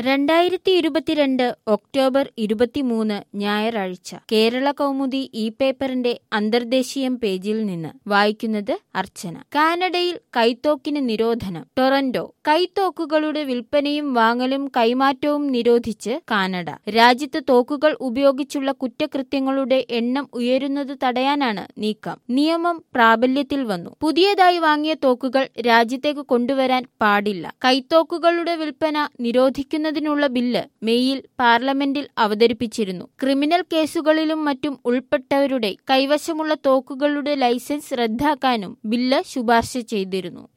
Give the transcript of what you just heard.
2022 October 23 ഞായറാഴ്ച കേരള കൗമുദി ഈ പേപ്പറിന്റെ അന്തർദേശീയം പേജിൽ നിന്ന് വായിക്കുന്നത് അർച്ചന. കാനഡയിൽ കൈത്തോക്കിന് നിരോധനം. ടൊറന്റോ. കൈത്തോക്കുകളുടെ വിൽപ്പനയും വാങ്ങലും കൈമാറ്റവും നിരോധിച്ച് കാനഡ. രാജ്യത്ത് തോക്കുകൾ ഉപയോഗിച്ചുള്ള കുറ്റകൃത്യങ്ങളുടെ എണ്ണം ഉയരുന്നത് തടയാനാണ് നീക്കം. നിയമം പ്രാബല്യത്തിൽ വന്നു. പുതിയതായി വാങ്ങിയ തോക്കുകൾ രാജ്യത്തേക്ക് കൊണ്ടുവരാൻ പാടില്ല. കൈത്തോക്കുകളുടെ വിൽപ്പന നിരോധിക്കുന്നതിനുള്ള ബില്ല് മേയിൽ പാർലമെന്റിൽ അവതരിപ്പിച്ചിരുന്നു. ക്രിമിനൽ കേസുകളിലും മറ്റും ഉൾപ്പെട്ടവരുടെ കൈവശമുള്ള തോക്കുകളുടെ ലൈസൻസ് റദ്ദാക്കാനും ബില്ല് ശുപാർശ ചെയ്തിരുന്നു.